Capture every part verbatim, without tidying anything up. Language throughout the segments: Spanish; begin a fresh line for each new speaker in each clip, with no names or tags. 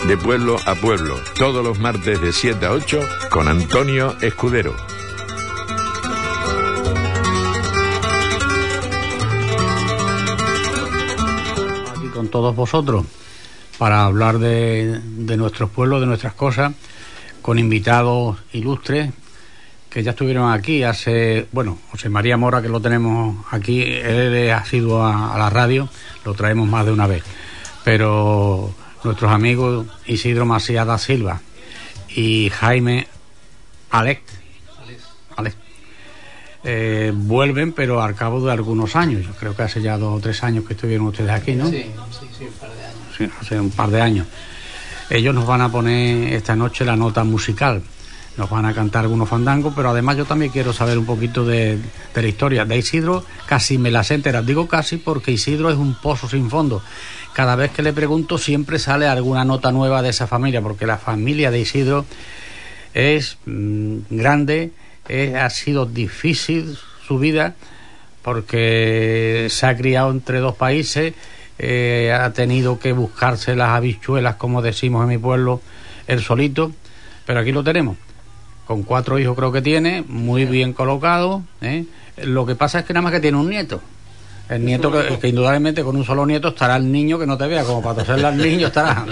de pueblo a pueblo, todos los martes de siete a ocho con Antonio Escudero.
Aquí con todos vosotros para hablar de, de nuestros pueblos, de nuestras cosas, con invitados ilustres que ya estuvieron aquí hace, bueno, José María Mora, que lo tenemos aquí, él ha sido a, a la radio, lo traemos más de una vez, pero nuestros amigos Isidro Macías da Silva y Jaime Alex, Alex eh, vuelven, pero al cabo de algunos años. Yo creo que hace ya dos o tres años que estuvieron ustedes aquí, ¿no?
Sí, sí, sí, un par de años.
Sí, hace un par de años. Ellos nos van a poner esta noche la nota musical, nos van a cantar algunos fandangos, pero además yo también quiero saber un poquito de, de la historia de Isidro. Casi me las enteras, digo casi porque Isidro es un pozo sin fondo. Cada vez que le pregunto siempre sale alguna nota nueva de esa familia, porque la familia de Isidro es mmm, grande, es, ha sido difícil su vida, porque se ha criado entre dos países, eh, ha tenido que buscarse las habichuelas, como decimos en mi pueblo, él solito, pero aquí lo tenemos. Con cuatro hijos creo que tiene, muy bien colocado, ¿eh? Lo que pasa es que nada más que tiene un nieto. El nieto que, que indudablemente con un solo nieto estará el niño que no te vea, como para toserle al niño estará.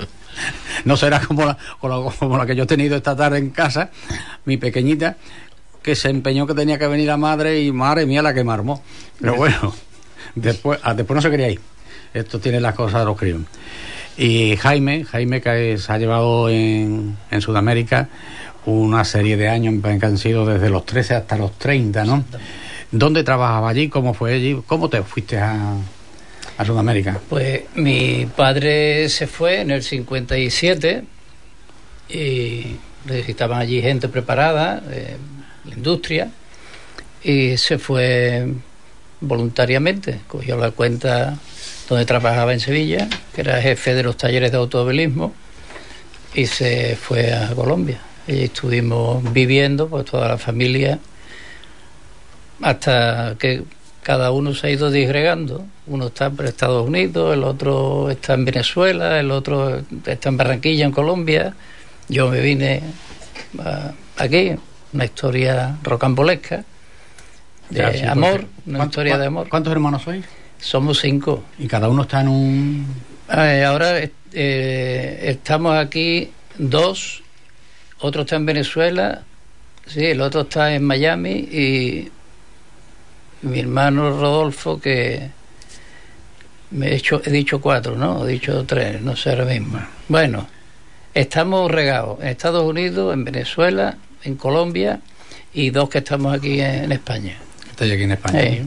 No será como la, como la que yo he tenido esta tarde en casa, mi pequeñita, que se empeñó que tenía que venir la madre y madre mía la que me armó. Pero bueno, después, después no se quería ir. Esto tiene las cosas de los críos. Y Jaime, Jaime que se ha llevado en, en Sudamérica una serie de años que han sido desde los trece hasta los treinta, ¿no? ¿Dónde trabajaba allí? ¿Cómo fue allí? ¿Cómo te fuiste a, a Sudamérica?
Pues mi padre se fue en el cincuenta y siete y necesitaban allí gente preparada, eh, la industria, y se fue voluntariamente. Cogió la cuenta donde trabajaba en Sevilla, que era jefe de los talleres de automovilismo, y se fue a Colombia. Y estuvimos viviendo, pues toda la familia, hasta que cada uno se ha ido disgregando. Uno está en Estados Unidos, el otro está en Venezuela, el otro está en Barranquilla, en Colombia. Yo me vine a, aquí, una historia rocambolesca de ya, sí, amor, una historia de amor.
¿Cuántos hermanos sois?
Somos cinco.
¿Y cada uno está en un...?
Eh, ahora eh, estamos aquí dos, otro está en Venezuela, sí, el otro está en Miami, y mi hermano Rodolfo, que me he, hecho, he dicho cuatro, ¿no? He dicho tres, no sé ahora mismo. Bueno, estamos regados en Estados Unidos, en Venezuela, en Colombia, y dos que estamos aquí en, en España.
¿Estás aquí en España?
Sí.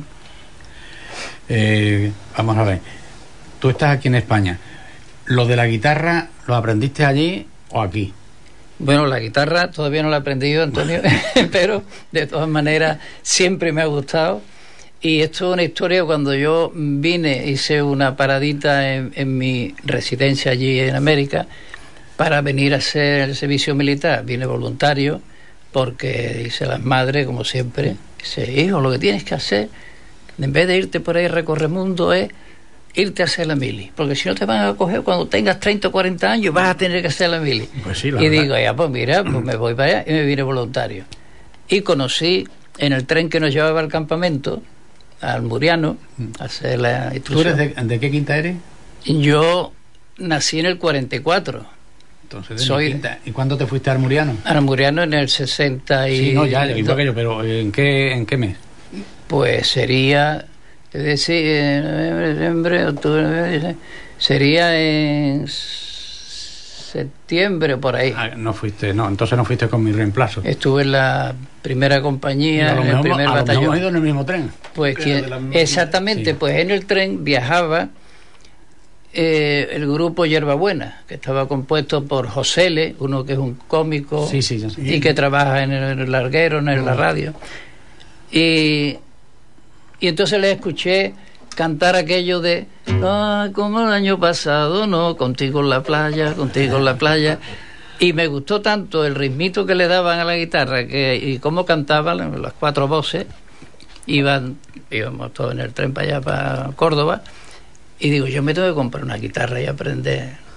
Eh, vamos a ver, tú estás aquí en España. ¿Lo de la guitarra lo aprendiste allí o aquí?
Bueno, la guitarra todavía no la he aprendido, Antonio, pero de todas maneras siempre me ha gustado. Y esto es una historia. Cuando yo vine, hice una paradita en, en mi residencia allí en América para venir a hacer el servicio militar. Vine voluntario porque dice las madres, como siempre, dice, hijo, lo que tienes que hacer, en vez de irte por ahí a recorrer mundo, es irte a hacer la mili, porque si no te van a coger cuando tengas treinta o cuarenta años, vas a tener que hacer la mili.
Pues sí, la
y
verdad.
digo, ya, pues mira, pues me voy para allá, y me vine voluntario. Y conocí en el tren que nos llevaba al campamento al Muriano a hacer la instrucción.
¿Tú eres de, de qué quinta eres?
Yo nací en el cuarenta y cuatro.
Entonces, de
Soy
quinta. ¿Y cuándo te fuiste al Muriano?
Al Muriano en el sesenta y...
Sí, no, ya, ya igual que yo, pero ¿en qué, en qué mes?
Pues sería, es decir, noviembre, octubre, sería en septiembre por ahí.
Ah, no fuiste, no, entonces no fuiste con mi reemplazo.
Estuve en la primera compañía, en el primer batallón.
¿Hemos ido en el mismo tren?
Pues quien, exactamente, sí. Pues en el tren viajaba eh, el grupo Yerbabuena, que estaba compuesto por José L., uno que es un cómico,
sí, sí, sí.
y que trabaja en el, en el larguero, en el, la radio. Y, y entonces le escuché cantar aquello de ah, como el año pasado, no, contigo en la playa, contigo en la playa. Y me gustó tanto el ritmito que le daban a la guitarra que, y cómo cantaban las cuatro voces. Iban, íbamos todos en el tren para allá, para Córdoba, y digo, yo me tengo que comprar una guitarra y aprender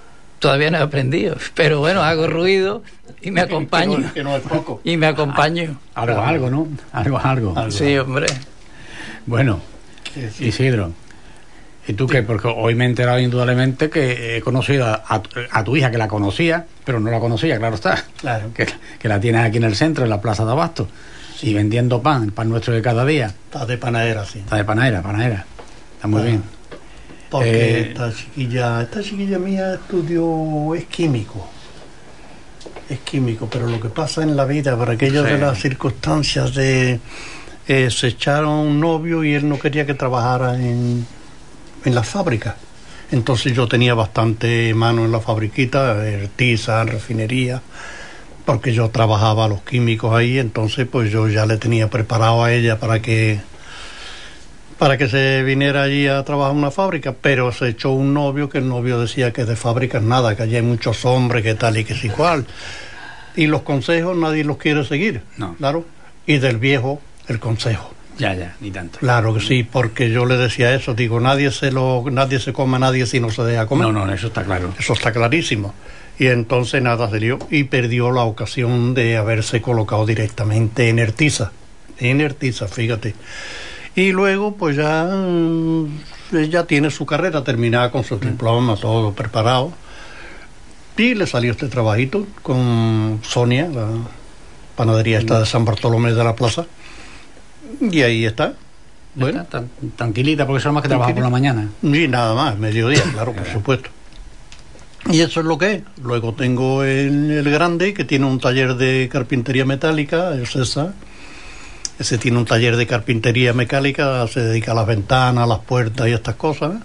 todavía no he aprendido, pero bueno, hago ruido y me acompaño.
Que no, que no es poco.
Y me acompaño.
Algo, algo, ¿no? Algo, algo.
Algo.
Sí, hombre.
Bueno,
Sí, sí.
Isidro, ¿y tú qué? Porque hoy me he enterado indudablemente que he conocido a, a, a tu hija, que la conocía, pero no la conocía, claro está.
Claro.
Que, que la tienes aquí en el centro, en la Plaza de Abasto,
Sí.
y vendiendo pan, el pan nuestro de cada día.
Está de panadera, sí.
Está de panadera, panadera. Está muy
Ah.
bien.
Porque
Eh,
esta chiquilla, esta chiquilla mía estudió, es químico. Es químico, pero lo que pasa en la vida, por aquello
Sí.
de las circunstancias de eh, se echaron un novio y él no quería que trabajara en, en la fábrica. Entonces yo tenía bastante mano en la fabriquita, Ertiza, refinería, porque yo trabajaba los químicos ahí, entonces pues yo ya le tenía preparado a ella para que para que se viniera allí a trabajar en una fábrica, pero se echó un novio que el novio decía que de fábricas nada, que allí hay muchos hombres, que tal y que es igual. Y los consejos nadie los quiere seguir,
No.
claro. Y del viejo, el consejo.
Ya, ya, ni tanto.
Claro que sí, porque yo le decía eso, digo, nadie se lo, nadie se come a nadie si no se deja comer.
No, no, eso está claro.
Eso está clarísimo. Y entonces nada se dio y perdió la ocasión de haberse colocado directamente en Ertiza. En Ertiza, fíjate. Y luego pues ya mm, ella tiene su carrera terminada con su diploma, todo preparado. Y le salió este trabajito con Sonia, la panadería esta de San Bartolomé de la Plaza. Y ahí está. Bueno,
Está tan- tranquilita, porque eso es más que trabajar por la mañana.
y nada más, mediodía, claro, por supuesto. Y eso es lo que es. Luego tengo el, el grande, que tiene un taller de carpintería metálica, el César. Ese tiene un taller de carpintería mecánica, se dedica a las ventanas, a las puertas y estas cosas.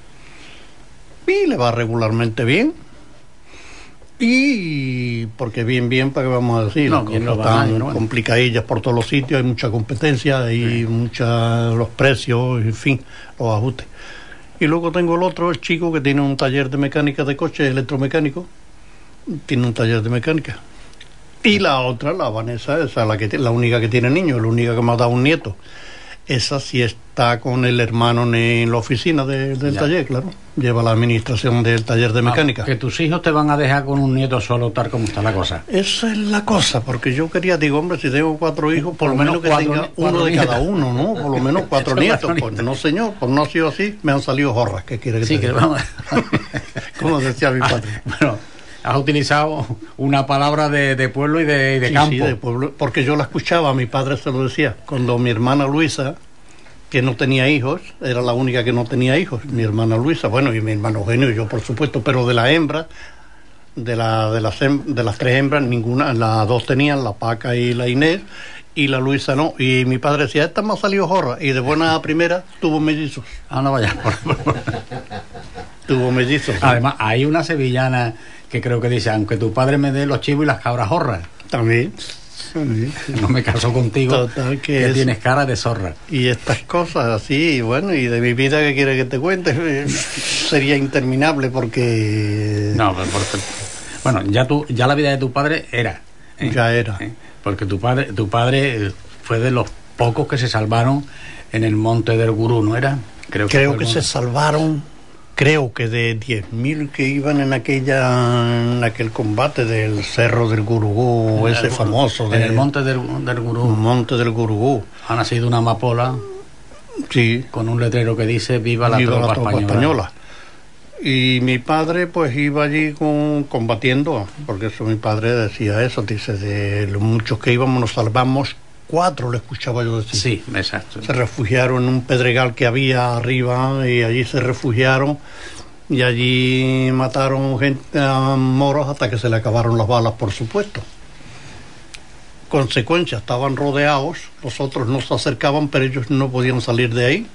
Y le va regularmente bien. Y porque bien, bien, ¿para qué vamos a decir?
No,
Las
bien
cosas
no va
están
nadie, ¿no?
complicadillas por todos los sitios, hay mucha competencia, hay
Sí.
mucha, los precios, en fin, los ajustes. Y luego tengo el otro, el chico, que tiene un taller de mecánica de coches, electromecánico. Tiene un taller de mecánica. Y la otra, la Vanessa, esa es la, que, la única que tiene niños, la única que me ha dado un nieto. Esa sí está con el hermano en la oficina de- del
Ya.
taller, claro. Lleva la administración del taller de mecánica.
Ah, que tus hijos te van a dejar con un nieto solo, tal como está la cosa.
Esa es la cosa, porque yo quería, digo, hombre, si tengo cuatro hijos, por lo menos que
cuatro
tenga
ni- cuatro
uno de
nietos.
cada uno, ¿no? Por lo menos cuatro
Cuatro
nietos.
nietos.
Pues no, señor, pues no ha sido así, me han salido jorras. ¿Qué quiere que
Sí,
te
que
diga?
vamos.
Como decía mi padre.
Bueno, has utilizado una palabra de, de pueblo y de, y de
Sí,
campo.
sí, de pueblo, porque yo la escuchaba, mi padre se lo decía. Cuando mi hermana Luisa, que no tenía hijos, era la única que no tenía hijos, mi hermana Luisa, bueno, y mi hermano Eugenio y yo, por supuesto, pero de la hembra, de, la, de, las, hem- de las tres hembras, ninguna, las dos tenían, la Paca y la Inés, y la Luisa no. Y mi padre decía, esta me ha salido jorra, y de buena a primera tuvo mellizos,
Ah, no vaya.
tuvo mellizos.
Además, hay una sevillana que creo que dice, aunque tu padre me dé los chivos y las cabras jorras,
También. También.
no me caso contigo,
Total, que
que
es-
tienes cara de zorra.
Y estas cosas así, bueno, y de mi vida que quiere que te cuente, Eh, sería interminable porque
No, pero porque- bueno, ya tú, ya la vida de tu padre era. ¿eh?
ya era.
¿eh? Porque tu padre, tu padre eh, fue de los pocos que se salvaron en el Monte del Gurú, ¿no era? Creo
Creo
fue
que
el
se
monte.
salvaron, creo que de diez mil que iban en aquella en aquel combate del Cerro del Gurugú, ese famoso,
En
de-
el Monte del, del Gurú
Monte del Gurugú.
ha nacido una amapola
Sí,
con un letrero que dice Viva la,
viva
tropa,
la tropa
española.
española. Y mi padre pues iba allí con, combatiendo, porque eso mi padre decía eso, dice, de los muchos que íbamos nos salvamos cuatro, le escuchaba yo decir.
Sí, exacto.
Se refugiaron en un pedregal que había arriba y allí se refugiaron y allí mataron gente a moros hasta que se le acabaron las balas, por supuesto. Consecuencia, estaban rodeados, los otros no se acercaban, pero ellos no podían salir de ahí.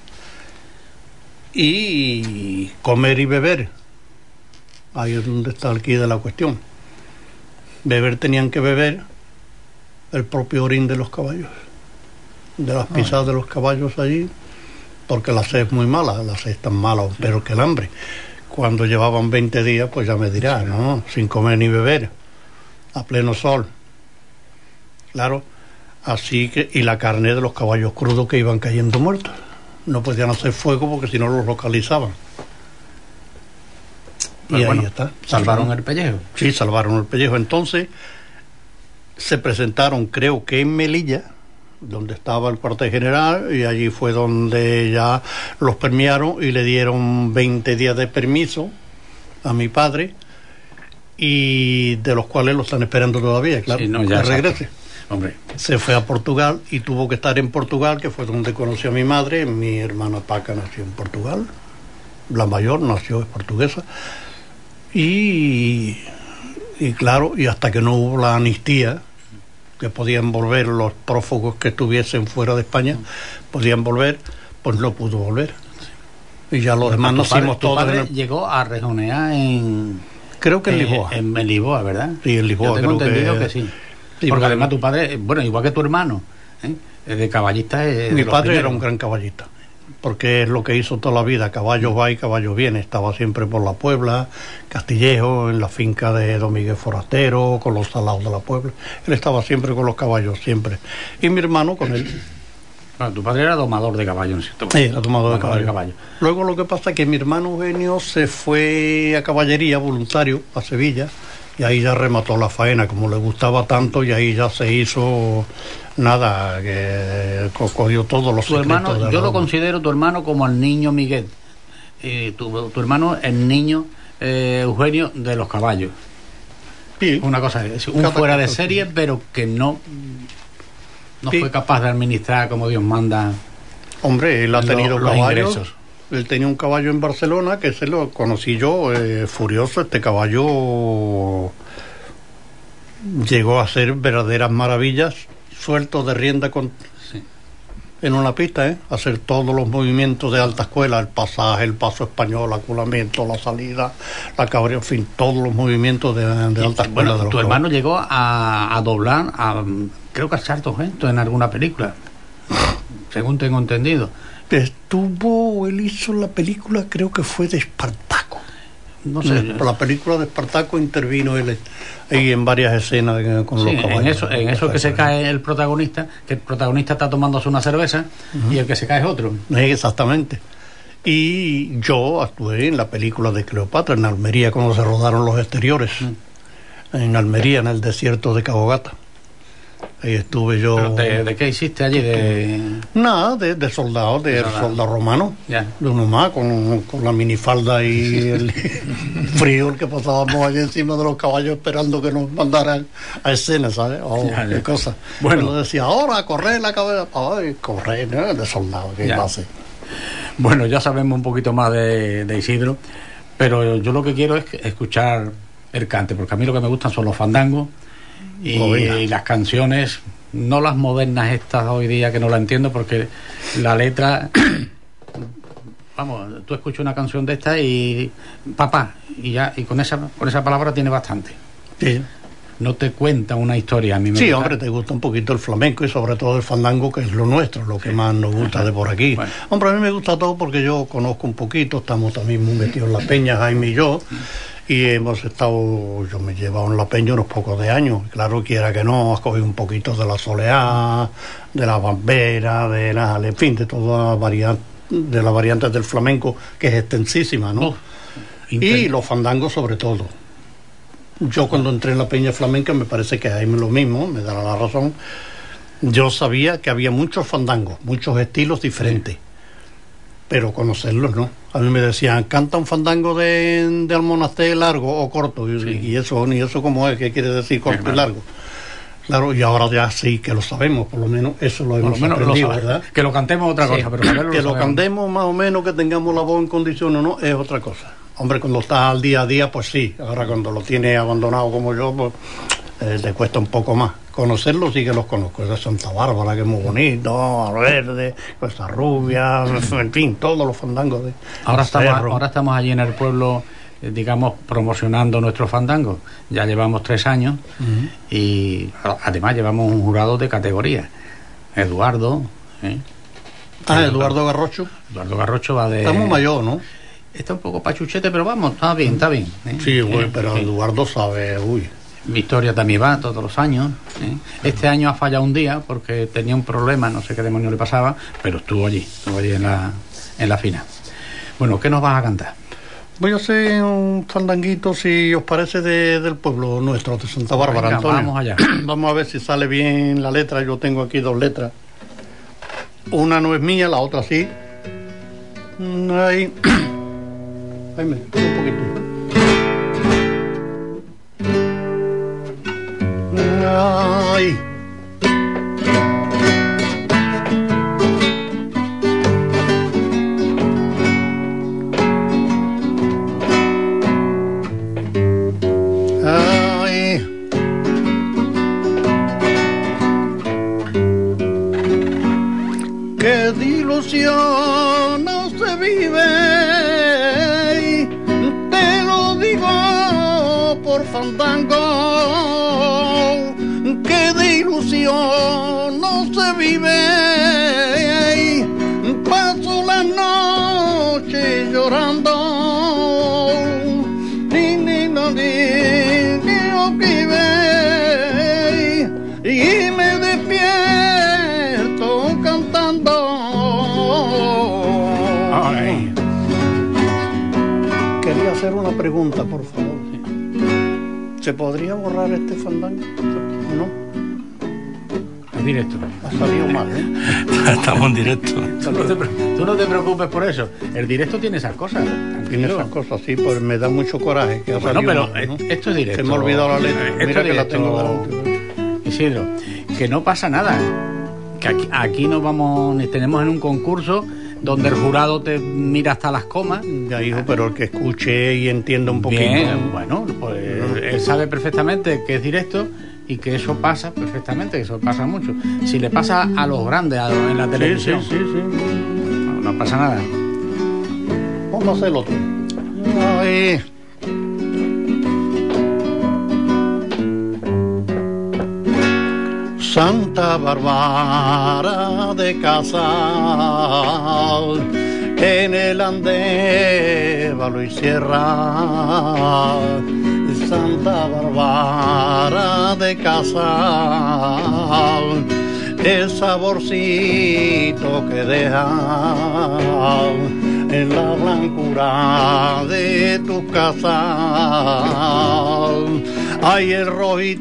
Y comer y beber, ahí es donde está el quid de la cuestión. Beber tenían que beber el propio orín de los caballos, de las pisadas de los caballos allí, porque la sed es muy mala, la sed es tan mala, pero que el hambre. Cuando llevaban veinte días, pues ya me dirá, ¿no? Sin comer ni beber, a pleno sol. Claro, así que, y la carne de los caballos crudos que iban cayendo muertos. No podían hacer fuego porque si no los localizaban. y ahí bueno, está.
Salvaron el pellejo.
Sí, salvaron el pellejo. Entonces se presentaron, creo que en Melilla, donde estaba el cuartel general, y allí fue donde ya los premiaron y le dieron veinte días de permiso a mi padre, y de los cuales lo están esperando todavía, claro,
sí, no, ya
que regrese.
Hombre.
Se fue a Portugal y tuvo que estar en Portugal, que fue donde conoció a mi madre. Mi hermana Paca nació en Portugal, la mayor nació, es portuguesa, y, y claro, y hasta que no hubo la amnistía, que podían volver los prófugos que estuviesen fuera de España, podían volver, pues no pudo volver. Y ya los
Pero
demás
tu
nacimos
padre, tu
todos.
padre
En el...
llegó a rejonear en...
Creo que en
eh,
Lisboa.
En, en Lisboa, ¿verdad?
Sí, en Lisboa.
Yo tengo
creo
entendido que,
que
sí.
Sí,
porque
bueno,
además tu padre, bueno, igual que tu hermano, ¿eh? de caballista. Es
mi
de los
padre
primeros.
era un gran caballista, porque es lo que hizo toda la vida, caballos va y caballos viene. Estaba siempre por la Puebla, Castillejo, en la finca de Don Miguel Forastero, con los salados de la Puebla. Él estaba siempre con los caballos, siempre. Y mi hermano con él.
Bueno, tu padre era domador de caballos, ¿no es cierto?
Sí, era domador de caballo.
caballo.
Luego lo que pasa es que mi hermano Eugenio se fue a caballería voluntario a Sevilla, y ahí ya remató la faena, como le gustaba tanto, y ahí ya se hizo nada, que cogió todos los
Tu
secretos.
hermano,
de
yo
la...
lo considero tu hermano como el niño Miguel, y tu, tu hermano el niño eh, Eugenio de los caballos.
Sí.
Una cosa, es un
Cada
fuera de
caso,
serie,
sí.
pero que no, no
Sí.
fue capaz de administrar como Dios manda.
Hombre, él ha
Lo-
tenido
los
caballos.
ingresos.
Él tenía un caballo en Barcelona que se lo conocí yo, eh, furioso. Este caballo llegó a hacer verdaderas maravillas, suelto de rienda con,
Sí.
en una pista, ¿eh? Hacer todos los movimientos de alta escuela, el pasaje, el paso español, aculamiento, la salida, la cabrera, en fin, todos los movimientos de, de
Y,
alta escuela.
bueno,
de los
tu hermano llegó a, a doblar, a, creo que a Charlton Heston en alguna película, según tengo entendido.
Estuvo, él hizo la película, creo que fue de Espartaco.
No sé.
Por la película de Espartaco intervino él ahí en varias escenas eh, con
Sí,
los caballos.
en eso, en eso que se cae el protagonista, que el protagonista está tomándose una cerveza uh-huh. y el que se cae es otro.
Exactamente. Y yo actué en la película de Cleopatra, en Almería, cuando se rodaron los exteriores. Uh-huh. En Almería, en el desierto de Cabo Gata. Ahí estuve yo.
¿Pero de, de qué hiciste allí? De...
Nada, de, de soldado, de, de soldado. soldado romano.
Ya.
De uno más, con, con la minifalda y el frío el que pasábamos allí encima de los caballos esperando que nos mandaran a escena, ¿sabes? Oh, ya, ya. Qué cosa. Bueno. Pero decía, ahora, a correr la cabeza. Ay, correr, ¿no? De soldado, ¿qué pasa?
Bueno, ya sabemos un poquito más de, de Isidro, pero yo lo que quiero es escuchar el cante, porque a mí lo que me gustan son los fandangos. Y, oh, y las canciones, no las modernas estas hoy día que no la entiendo, porque la letra vamos, tú escuchas una canción de esta y papá, y ya, y con esa con esa palabra tiene bastante.
Sí.
No te cuenta una historia. A mí me
sí,
gusta.
Hombre, te gusta un poquito el flamenco y sobre todo el fandango, que es lo nuestro, lo que sí. más nos gusta de por aquí. Bueno. Hombre, a mí me gusta todo porque yo conozco un poquito, estamos también muy metidos en la peña, Jaime y yo. Y hemos estado, yo me he llevado en la peña unos pocos de años. Claro, quiera que no, has cogido un poquito de la soleá, de la bambera, de la, en fin, de todas las variantes, de las variantes del flamenco, que es extensísima, ¿no? Oh, y los fandangos sobre todo. Yo cuando entré en la peña flamenca, me parece que ahí lo mismo, me dará la razón, yo sabía que había muchos fandangos, muchos estilos diferentes. Sí. Pero conocerlos no. A mí me decían, canta un fandango de, de Almonacé largo o corto. Y, sí. y eso, ni eso como es, ¿qué quiere decir corto sí, y largo? Claro, y ahora ya sí que lo sabemos, por lo menos eso lo hemos
lo
aprendido,
lo
¿verdad?
Que lo cantemos otra cosa, sí. pero saberlo
que
lo
lo cantemos más o menos, que tengamos la voz en condición o no, es otra cosa. Hombre, cuando estás al día a día, pues sí. Ahora cuando lo tienes abandonado como yo, pues eh, te cuesta un poco más. Conocerlos sí que los conozco, es de Santa Bárbara, que es muy bonito, Verde, Cuesta Rubia, en fin, todos los fandangos de
ahora estamos, ahora estamos allí en el pueblo, eh, digamos, promocionando nuestros fandangos. Ya llevamos tres años uh-huh. y además llevamos un jurado de categoría. Eduardo. ¿eh?
Ah, Eduardo Garrocho.
Eduardo Garrocho va de...
Estamos mayor, ¿no?
Está un poco pachuchete, pero vamos, está bien, está bien. ¿eh?
Sí, güey,
eh,
pero
eh.
Eduardo sabe, uy.
Victoria también va todos los años. ¿eh? Este año ha fallado un día porque tenía un problema, no sé qué demonio le pasaba, pero estuvo allí, estuvo allí en la, en la final. Bueno, ¿qué nos vas a cantar?
Voy a hacer un fandanguito, si os parece, de, del pueblo nuestro, de Santa Bárbara.
Venga,
Antonio.
vamos allá.
Vamos a ver si sale bien la letra. Yo tengo aquí dos letras. Una no es mía, la otra sí. Ahí. Ahí me, un poquito. Ay. Que de ilusión no se vive, te lo digo por fandango, que de ilusión no se vive, paso la noche llorando, ni ni no ni ni no vive, y me despierto cantando.
Ay.
Quería hacer una pregunta, por favor. ¿Se podría borrar este fandango? No,
Es directo.
ha salido mal, ¿eh?
Estamos en directo.
Tú no, te, tú no te preocupes por eso. El directo tiene esas cosas.
Tiene
Tranquilo.
esas cosas, sí, pues me da mucho coraje que ha
Bueno,
salido
pero
mal, ¿no?
esto es directo.
Se me ha olvidado la letra.
Esto
Mira
es
que la
directo,
tengo delante.
Isidro, que no pasa nada. Que aquí, aquí no vamos, ni tenemos en un concurso donde el jurado te mira hasta las comas.
Ya, hijo, pero el que escuche y entienda un poquito.
Bien, bueno, pues él sabe perfectamente que es directo y que eso pasa perfectamente, que eso pasa mucho. Si le pasa a los grandes a los- en la
Sí,
televisión,
sí, sí, sí.
no, no pasa nada.
Vamos a hacer el otro. Ay. Santa Bárbara de Casal, en el Andévalo y Sierra. Santa Bárbara de Casal, el saborcito que deja en la blancura de tu casa. Ay, el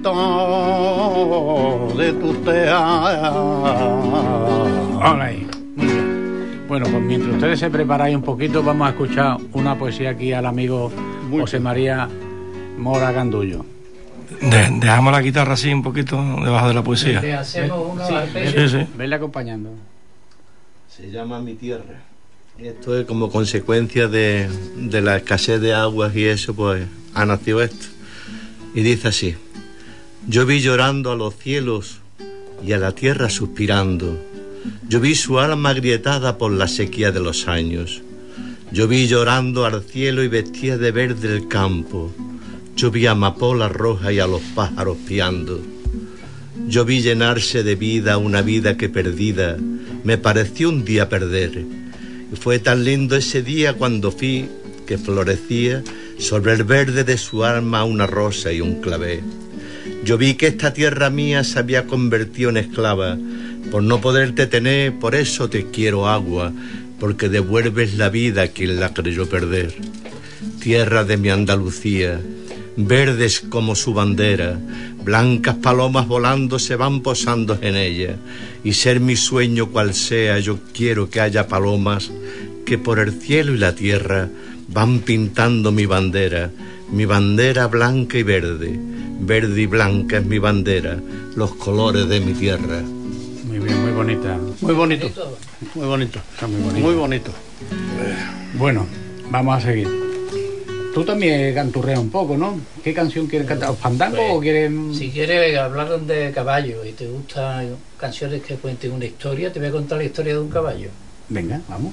rojito de tu teja.
Hola ahí. Muy bien. Bueno, pues mientras ustedes se preparáis un poquito, vamos a escuchar una poesía aquí al amigo
Muy
José
bien.
María Mora Gandullo.
De- dejamos la guitarra así un poquito debajo de la poesía.
Le hacemos unos
Sí,
arpegios.
Sí, sí.
Venle acompañando.
Se llama Mi Tierra. Esto es como consecuencia de, de la escasez de aguas y eso, pues ha nacido esto. Y dice así: yo vi llorando a los cielos y a la tierra suspirando. Yo vi su alma agrietada por la sequía de los años. Yo vi llorando al cielo y vestía de verde el campo. Yo vi a amapolas rojas y a los pájaros piando. Yo vi llenarse de vida una vida que perdida me pareció un día perder. Y fue tan lindo ese día cuando vi que florecía sobre el verde de su alma una rosa y un clavel. Yo vi que esta tierra mía se había convertido en esclava. Por no poderte tener, por eso te quiero agua, porque devuelves la vida a quien la creyó perder. Tierra de mi Andalucía, verdes como su bandera, blancas palomas volando se van posando en ella, y ser mi sueño cual sea, yo quiero que haya palomas que por el cielo y la tierra van pintando mi bandera, mi bandera blanca y verde, verde y blanca es mi bandera, los colores de mi tierra.
Muy bien, muy bonita.
Muy bonito. Muy bonito.
Está muy bonito.
Muy bonito.
Bueno, vamos a seguir. Tú también canturreas un poco, ¿no? ¿Qué canción quieres cantar? ¿Fandango
Pues,
o quieres...?
Si quieres hablar de caballo y te gustan canciones que cuenten una historia, te voy a contar la historia de un caballo.
Venga, vamos.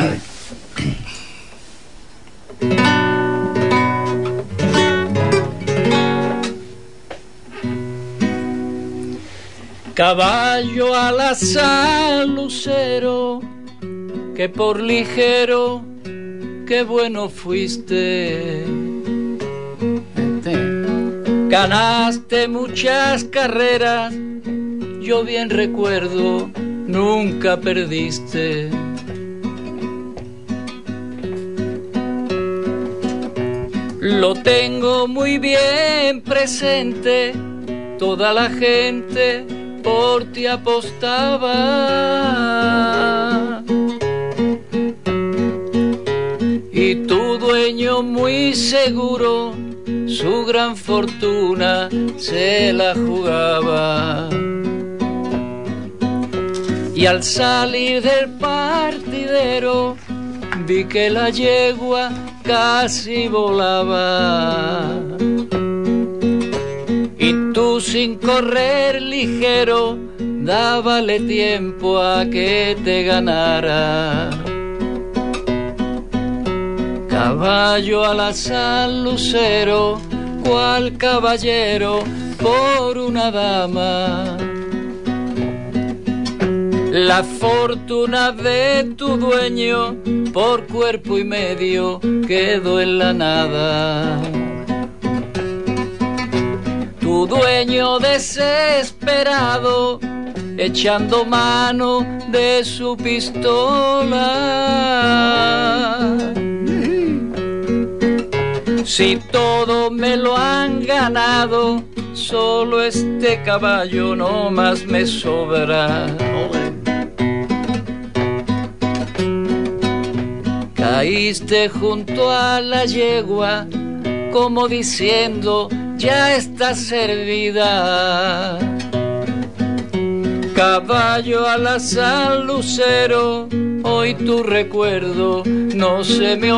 Caballo al azar, lucero, que por ligero, qué bueno fuiste.
Este.
Ganaste muchas carreras, yo bien recuerdo, nunca perdiste. Lo tengo muy bien presente, toda la gente por ti apostaba. Y tu dueño muy seguro su gran fortuna se la jugaba. Y al salir del partidero vi que la yegua casi volaba. Y tú sin correr ligero dábale tiempo a que te ganara. Caballo al azar lucero, cual caballero por una dama. La fortuna de tu dueño por cuerpo y medio quedó en la nada. Tu dueño desesperado echando mano de su pistola. Si todo me lo han ganado, solo este caballo no más me sobra. Caíste junto a la yegua, como diciendo, ya está servida. Caballo al azar lucero, hoy tu recuerdo no se me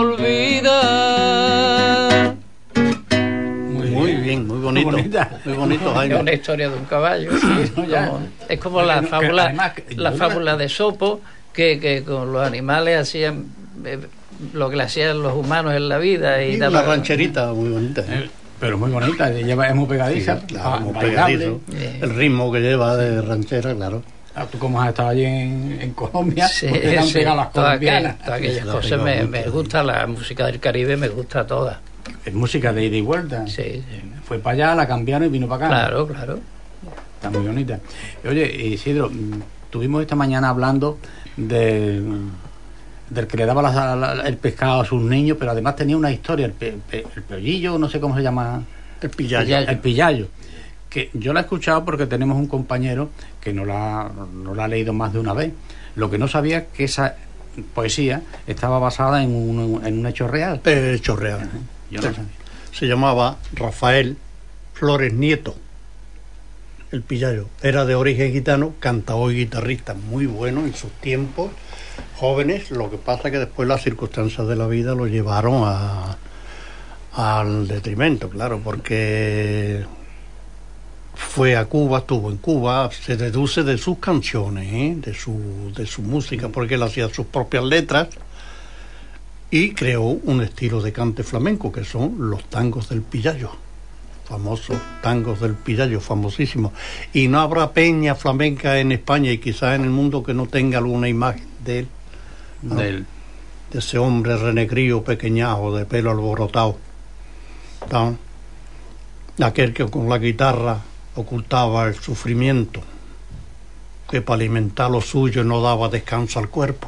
olvida.
Muy, muy bien, muy bonito. Muy, muy bonito, Jaime.
Es una historia de un caballo. Sí, como, es como la fábula, además, la fábula de Sopo, que, que con los animales hacían eh, lo que le hacían los humanos en la vida. Y,
y una rancherita muy bonita. ¿eh?
Pero muy bonita, lleva, es muy pegadiza.
Sí, claro, muy pegadizo. El ritmo que lleva de ranchera, claro.
Ah, tú como has estado allí en, en Colombia,
sí,
pues te han
sí,
pegado las colombianas.
Todas aquellas cosas me, me gusta, la música del Caribe me gusta toda.
Es música de ida y vuelta.
Sí, sí.
Fue para allá, la cambiaron y vino para acá.
Claro, claro.
Está muy bonita. Oye, Isidro, tuvimos esta mañana hablando de... del que le daba la, la, el pescado a sus niños, pero además tenía una historia, el, pe, pe, el peollillo, no sé cómo se llama,
el pillallo.
el pillallo, que yo la he escuchado porque tenemos un compañero que no la, no la ha leído más de una vez. Lo que no sabía es que esa poesía estaba basada en un, en un hecho real.
El hecho real.
Yo no sabía.
Se llamaba Rafael Flores Nieto, el pillallo. Era de origen gitano, cantador y guitarrista muy bueno en sus tiempos jóvenes. Lo que pasa que después las circunstancias de la vida lo llevaron a al detrimento, claro, porque fue a Cuba, estuvo en Cuba. Se deduce de sus canciones, ¿eh? de su de su música, porque él hacía sus propias letras y creó un estilo de cante flamenco que son los tangos del pillallo, famosos tangos del pillallo, famosísimos. Y no habrá peña flamenca en España y quizás en el mundo que no tenga alguna imagen de él, ¿no? de, él. de ese hombre renegrío, pequeñajo, de pelo alborotado, ¿no? Aquel que con la guitarra ocultaba el sufrimiento, que para alimentar lo suyo no daba descanso al cuerpo.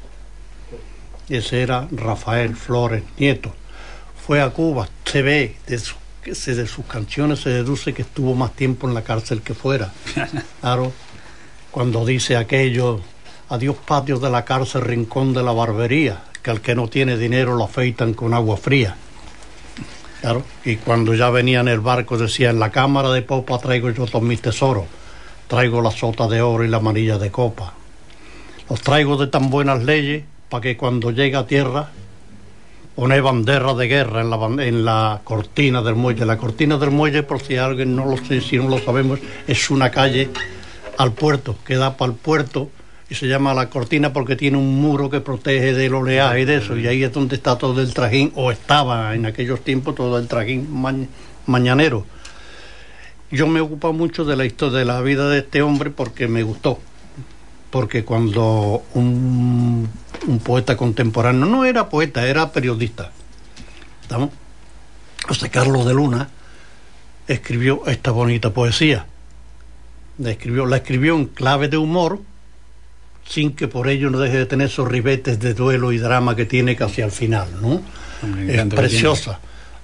Ese era Rafael Flores Nieto. Fue a Cuba, se ve de, su, de sus canciones se deduce que estuvo más tiempo en la cárcel que fuera. Claro, cuando dice aquello: adiós patios de la cárcel, rincón de la barbería, que al que no tiene dinero lo afeitan con agua fría. Claro, y cuando ya venía en el barco decía: en la cámara de popa traigo yo todos mis tesoros, traigo la sota de oro y la manilla de copa, los traigo de tan buenas leyes para que cuando llegue a tierra pone bandera de guerra en la, en la cortina del muelle. La cortina del muelle, por si alguien no lo sé, si no lo sabemos, es una calle al puerto, que da para el puerto, y se llama La Cortina porque tiene un muro que protege del oleaje y de eso, y ahí es donde está todo el trajín, o estaba en aquellos tiempos todo el trajín ma mañanero. Yo me ocupo mucho de la historia de la vida de este hombre porque me gustó, porque cuando un, un poeta contemporáneo, no era poeta, era periodista, ¿estamos? José Carlos de Luna escribió esta bonita poesía. La escribió, la escribió en clave de humor, sin que por ello no deje de tener esos ribetes de duelo y drama que tiene casi al final, ¿no? Es preciosa.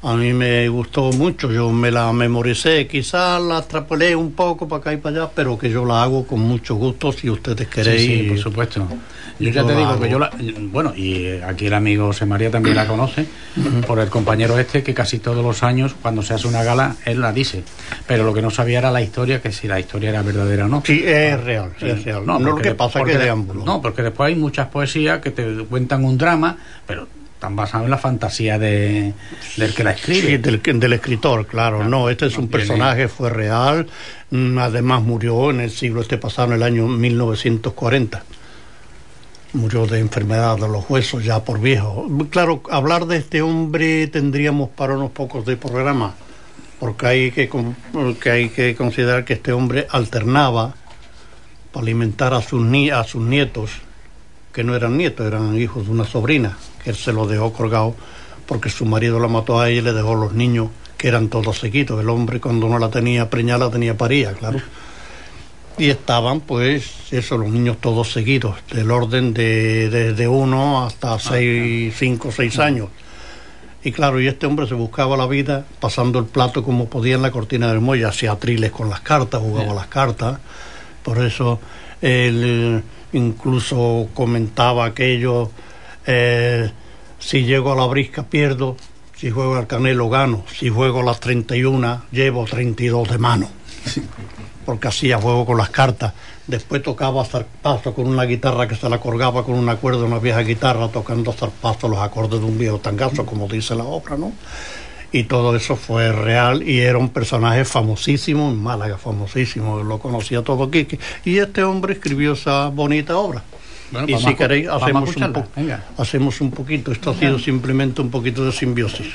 A mí me gustó mucho, yo me la memoricé, quizás la extrapolé un poco para acá y para allá, pero que yo la hago con mucho gusto si ustedes queréis.
Sí, sí, por supuesto. Yo ya te digo que yo la... Bueno, y aquí el amigo José María también la conoce, uh-huh. por el compañero este, que casi todos los años, cuando se hace una gala, él la dice. Pero lo que no sabía era la historia, que si la historia era verdadera o no.
Sí, es real, sí, es real.
No,
no
porque,
lo que pasa
porque,
que de ambos.
No, porque después hay muchas poesías que te cuentan un drama, pero... están basados en la fantasía de, del que la escribe.
Sí, del, del escritor, claro. claro. No, este es un personaje, fue real. Además murió en el siglo este pasado, en el año mil novecientos cuarenta. Murió de enfermedad de los huesos, ya por viejo. Claro, hablar de este hombre tendríamos para unos pocos de programa, porque hay que, porque hay que considerar que este hombre alternaba para alimentar a sus, ni, a sus nietos, que no eran nietos, eran hijos de una sobrina, que él se los dejó colgado porque su marido la mató a ella y le dejó los niños, que eran todos sequitos. El hombre, cuando no la tenía preñada, la tenía parida, claro. Y estaban, pues, eso, los niños todos seguidos, del orden de desde uno hasta seis, cinco, seis años. Y claro, y este hombre se buscaba la vida pasando el plato como podía en la cortina del muelle, hacía atriles con las cartas, jugaba yeah. las cartas. Por eso él incluso comentaba aquello, eh, si llego a la brisca pierdo, si juego al canelo gano, si juego a las treinta y una llevo treinta y dos de mano. Porque hacía juego con las cartas. Después tocaba zarpazo con una guitarra que se la colgaba con una cuerda, una vieja guitarra, tocando zarpazo los acordes de un viejo tangazo, como dice la obra, ¿no? Y todo eso fue real, y era un personaje famosísimo en Málaga, famosísimo, lo conocía todo Quique. Y este hombre escribió esa bonita obra. Bueno, y si queréis hacemos un, po- hacemos un poquito. Esto ha sido simplemente un poquito de simbiosis.